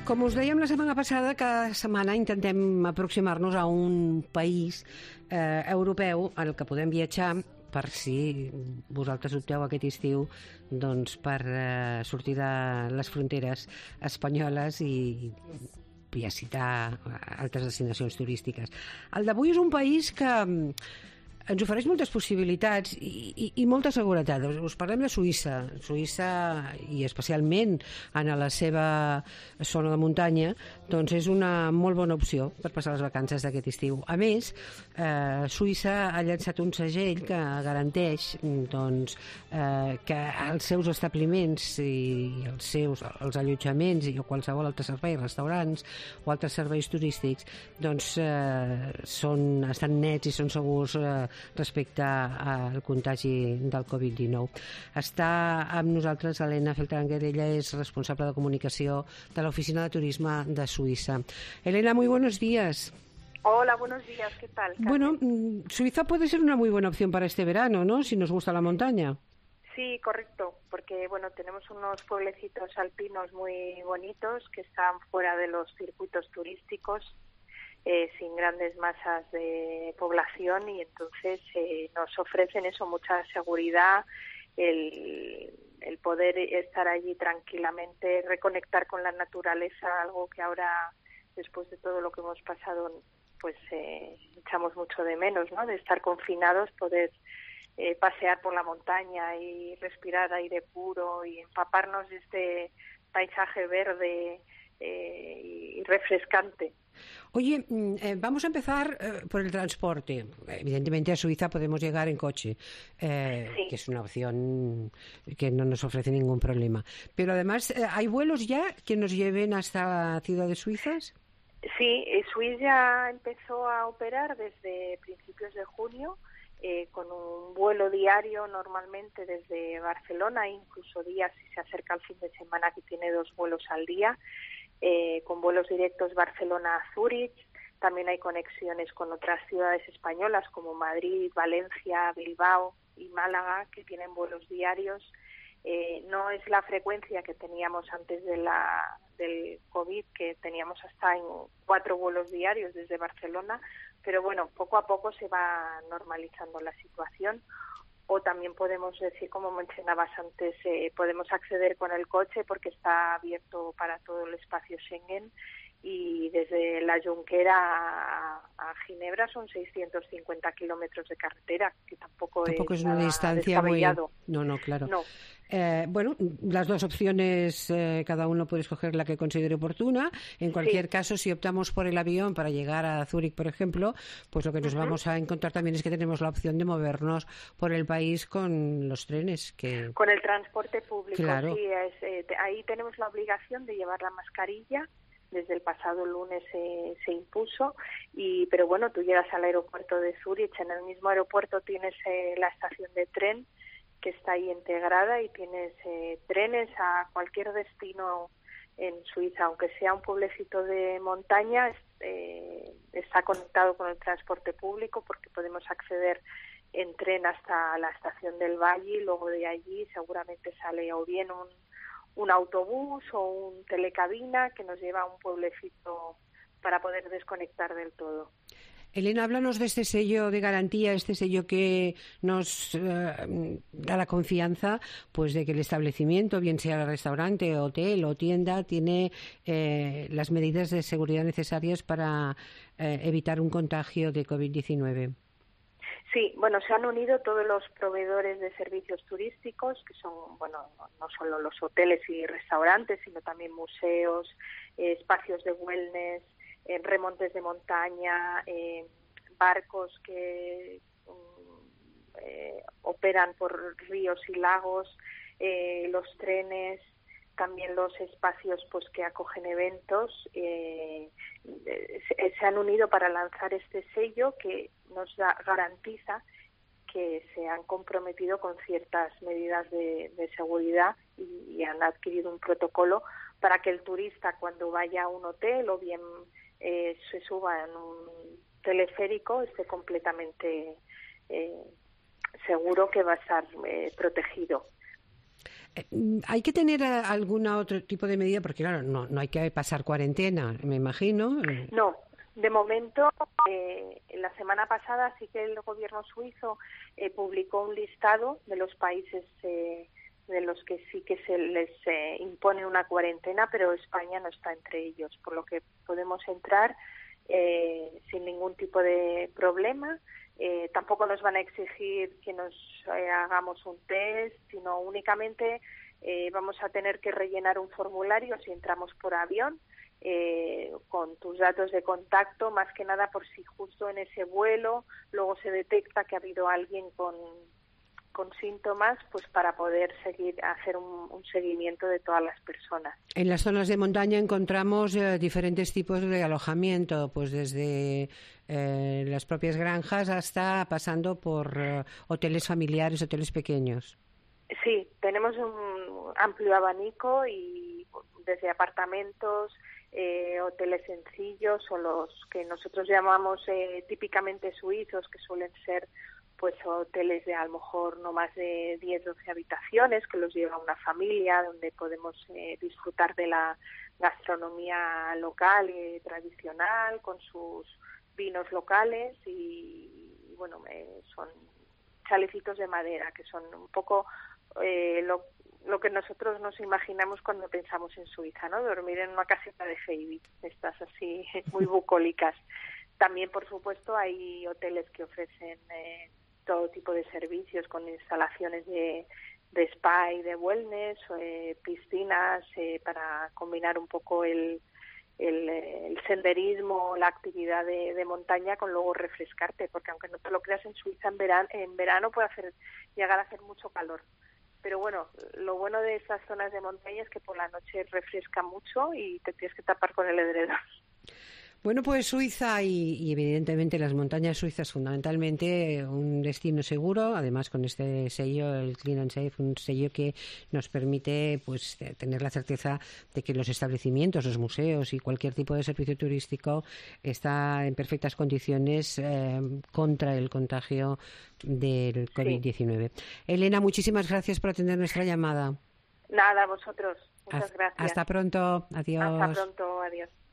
Com us dèiem la setmana passada, cada setmana intentem aproximar-nos a un país europeu al que podem viatjar per si vosaltres opteu aquest estiu doncs, per sortir de les fronteres espanyoles i visitar altres destinacions turístiques. El d'avui és un país que ens ofereix moltes possibilitats i molta seguretat. Us parlem de Suïssa. Suïssa, i especialment en la seva zona de muntanya, doncs és una molt bona opció per passar les vacances d'aquest estiu. A més, Suïssa ha llançat un segell que garanteix doncs, que els seus establiments i els allotjaments i qualsevol altre servei, restaurants o altres serveis turístics, doncs estan nets i són segurs respecte al contagi del Covid-19. Està amb nosaltres Elena Feltranger, ella és responsable de comunicació de la Oficina de Turisme de Suiza. Elena, muy buenos días. Hola, buenos días, ¿qué tal, Carmen? Bueno, Suiza puede ser una muy buena opción para este verano, ¿no? Si nos gusta la montaña. Sí, correcto, porque bueno, tenemos unos pueblecitos alpinos muy bonitos que están fuera de los circuitos turísticos, sin grandes masas de población, y entonces nos ofrecen eso, mucha seguridad, el poder estar allí tranquilamente, reconectar con la naturaleza, algo que ahora, después de todo lo que hemos pasado, pues echamos mucho de menos, ¿no? De estar confinados, poder pasear por la montaña y respirar aire puro y empaparnos de este paisaje verde y refrescante. Oye, vamos a empezar por el transporte. Evidentemente a Suiza podemos llegar en coche, Sí. que es una opción que no nos ofrece ningún problema. Pero además, ¿hay vuelos ya que nos lleven hasta ciudades suizas? Sí, Suiza empezó a operar desde principios de junio con un vuelo diario normalmente desde Barcelona, incluso días si se acerca el fin de semana que tiene 2 vuelos al día. Con vuelos directos Barcelona a Zúrich. También hay conexiones con otras ciudades españolas como Madrid, Valencia, Bilbao y Málaga, que tienen vuelos diarios. No es la frecuencia que teníamos antes del COVID, que teníamos hasta en 4 vuelos diarios desde Barcelona, pero bueno, poco a poco se va normalizando la situación. O también podemos decir, como mencionabas antes, podemos acceder con el coche porque está abierto para todo el espacio Schengen, y desde la Junquera a Ginebra son 650 kilómetros de carretera, que tampoco es una nada distancia muy... descabellado. No, claro. No. Bueno, las dos opciones, cada uno puede escoger la que considere oportuna. En cualquier caso, si optamos por el avión para llegar a Zúrich, por ejemplo, pues lo que nos vamos a encontrar también es que tenemos la opción de movernos por el país con los trenes. Con el transporte público, claro. Sí. Ahí tenemos la obligación de llevar la mascarilla. Desde el pasado lunes se impuso, pero bueno, tú llegas al aeropuerto de Zúrich, en el mismo aeropuerto tienes la estación de tren que está ahí integrada, y tienes trenes a cualquier destino en Suiza, aunque sea un pueblecito de montaña, está conectado con el transporte público porque podemos acceder en tren hasta la estación del Valle, y luego de allí seguramente sale o bien un autobús o un telecabina que nos lleva a un pueblecito para poder desconectar del todo. Elena, háblanos de este sello de garantía, este sello que nos da la confianza pues de que el establecimiento, bien sea restaurante, hotel o tienda, tiene las medidas de seguridad necesarias para evitar un contagio de COVID-19. Sí, bueno, se han unido todos los proveedores de servicios turísticos, que son, bueno, no solo los hoteles y restaurantes, sino también museos, espacios de wellness, remontes de montaña, barcos que operan por ríos y lagos, los trenes, también los espacios pues que acogen eventos, se han unido para lanzar este sello que nos garantiza que se han comprometido con ciertas medidas de seguridad y han adquirido un protocolo para que el turista, cuando vaya a un hotel o bien se suba en un teleférico, esté completamente seguro que va a estar protegido. ¿Hay que tener algún otro tipo de medida? Porque, claro, no hay que pasar cuarentena, me imagino. No, de momento, la semana pasada sí que el gobierno suizo publicó un listado de los países de los que sí que se les impone una cuarentena, pero España no está entre ellos, por lo que podemos entrar sin ningún tipo de problema. Tampoco nos van a exigir que nos hagamos un test, sino únicamente vamos a tener que rellenar un formulario si entramos por avión con tus datos de contacto, más que nada por si justo en ese vuelo luego se detecta que ha habido alguien con síntomas, pues para poder hacer un seguimiento de todas las personas. En las zonas de montaña encontramos diferentes tipos de alojamiento, pues desde las propias granjas hasta pasando por hoteles familiares, hoteles pequeños. Sí, tenemos un amplio abanico y desde apartamentos, hoteles sencillos o los que nosotros llamamos típicamente suizos, que suelen ser pues hoteles de a lo mejor no más de 10-12 habitaciones, que los lleva una familia, donde podemos disfrutar de la gastronomía local y tradicional, con sus vinos locales y bueno, son chalecitos de madera, que son un poco lo que nosotros nos imaginamos cuando pensamos en Suiza, ¿no? Dormir en una caseta de Heidi, estas así muy bucólicas. También, por supuesto, hay hoteles que ofrecen todo tipo de servicios con instalaciones de spa y de wellness, piscinas para combinar un poco el senderismo, la actividad de montaña con luego refrescarte, porque aunque no te lo creas, en Suiza en verano puede llegar a hacer mucho calor. Pero bueno, lo bueno de estas zonas de montaña es que por la noche refresca mucho y te tienes que tapar con el edredón. Bueno, pues Suiza y evidentemente las montañas suizas, fundamentalmente un destino seguro, además con este sello, el Clean and Safe, un sello que nos permite pues tener la certeza de que los establecimientos, los museos y cualquier tipo de servicio turístico está en perfectas condiciones contra el contagio del COVID-19. Sí. Elena, muchísimas gracias por atender nuestra llamada. Nada, a vosotros. Muchas gracias. Hasta pronto. Adiós. Hasta pronto. Adiós.